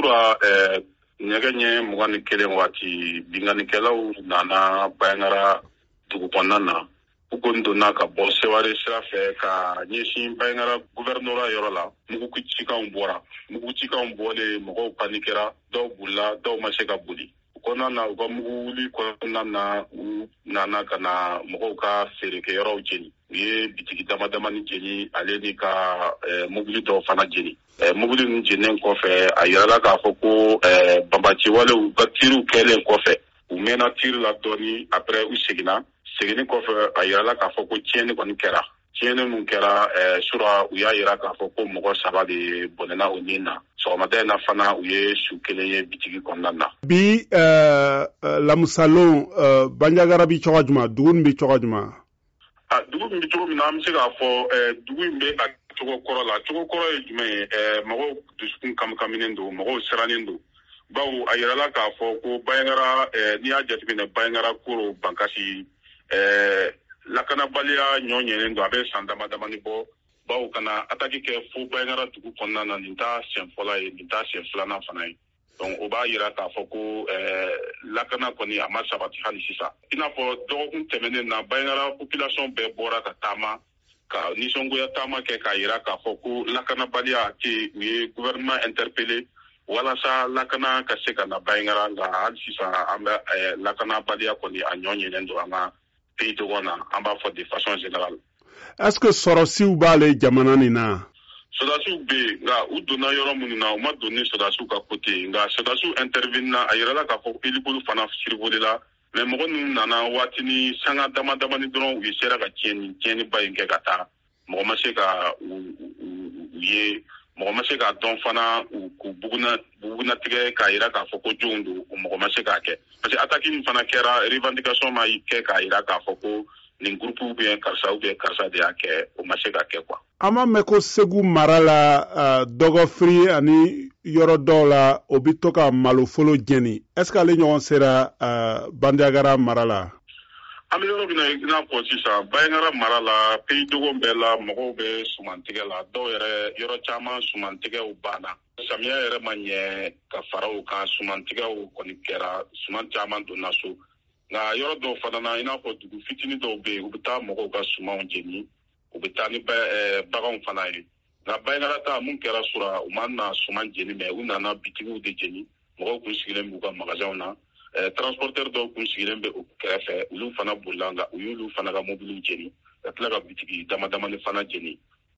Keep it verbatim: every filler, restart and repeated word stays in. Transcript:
sura ɲɛgɛn mugan ni kelen waati binganikɛlaw nana Bayangara dugu kɔnɔna na u ko donna ka bɔ Seware sira fɛ ka ɲɛsin Bayangara gouverneur yɔrɔ la mugu cikanw bɔra mugu cikanw bɔlen mɔgɔw panikɛra dɔw bolila dɔw ma se ka boli u kɔnɔna na u ka mugu wuli kɔnɔna na u nana ka na mɔgɔw ka feerekɛyɔrɔw jeni u ye bitigi dama dama ni jeni ale ni ka mobili dɔw fana jeni mobili ninnu jennen kɔfɛ a yirala k'a fɔ ko banbaciwalew ka tiriw kɛlen kɔfɛ u mɛnna tiri la dɔɔni après u seginna seginni kɔfɛ a yirala k'a fɔ ko tiɲɛni kɔni kɛra tiɲɛni mun kɛra sura u y'a yira k'a fɔ ko mɔgɔ saba de bɔnɛna o nin na sɔgɔmada in na fana u ye su kelen ye bitigi kɔnɔna na. Bi lamusalon Bandiagara bi cogo jumɛn dugu in bi cogo jumɛn? A dugu in bi cogo min na an bɛ se k'a fɔ dugu in bɛ a cogo kɔrɔ la cogo kɔrɔ ye jumɛn ye mɔgɔw dusukun kamikaminen don mɔgɔw sirannen don bawo a yirala k'a fɔ ko Bayangara n'i y'a jateminɛ Bayangara koro bankasi lakanabaliya ɲɔ ɲɛnen don a bɛ san dama damani bɔ bawo kana ataki kɛ fo Bayangara dugu kɔnɔna na nin t'a siɲɛ fɔlɔ ye nin t'a siɲɛ filanan fana ye donc o b'a yira k'a fɔ ko lakana kɔni a ma sabati hali sisan i n'a fɔ dɔgɔkun tɛmɛnen na Bayangara population bɛɛ bɔra ka taama ka nisɔngoya taama kɛ k'a yira k'a fɔ ko lakanabaliya tɛ u ye gouvernement interpellé walasa lakana ka se ka na Bayangara nka hali sisan an bɛ lakanabaliya kɔni a ɲɔ ɲɛnen don an ka pays dɔgɔ na an b'a fɔ de façon générale. Est-ce que sɔrɔsiw b'ale jamana nin na? Sɔrɔsiw bɛ yen nka u donna yɔrɔ minnu na u ma don ni sɔrɔsiw ka côté nka sɔrɔsiw intervenir na a yirala k'a fɔ hélico fana survolé la mais mɔgɔ ninnu nana waati ni sanga dama damani dɔrɔn u ye sera ka tiɲɛni tiɲɛniba in kɛ ka taa mɔgɔ ma se ka u ye mɔgɔ ma se k'a dɔn fana k'u buguna bugunatigɛ k'a yira k'a fɔ ko jɔnw don mɔgɔ ma se k'a kɛ parce que attaque min fana kɛra revendication ma kɛ k'a yira k'a fɔ ko nin groupe ou bien karisa ou bien karisa de y'a kɛ o ma se ka kɛ quoi. An b'a mɛn ko Segu mara la Dɔgɔfiri ani yɔrɔ dɔw la o bɛ to ka maloforo jeni est-ce que ale ɲɔgɔn sera Bandiagara mara la? An bɛ yɔrɔ min na i n'a fɔ sisan Bayangara mara la pays dɔgɔ bɛɛ la mɔgɔw bɛ sumantigɛ la dɔw yɛrɛ yɔrɔ caman sumantigɛw banna samiya yɛrɛ ma ɲɛ ka fara o kan sumantigɛw kɔni kɛra suman caman donna so nka yɔrɔ dɔw fana na i n'a fɔ dugu fitinin dɔw bɛ yen u bɛ taa mɔgɔw ka sumanw jeni u bɛ taa ni baganw fana ye nka Bayangara ta mun kɛra sura u ma na suman jeni mɛ u nana bitigiw de jeni mɔgɔw kun sigilen b'u ka magasinw na transporteur dɔw kun sigilen bɛ u kɛrɛfɛ olu fana bolila nka u y'olu fana ka mobiliw jeni ka tila ka bitigi dama damani fana jeni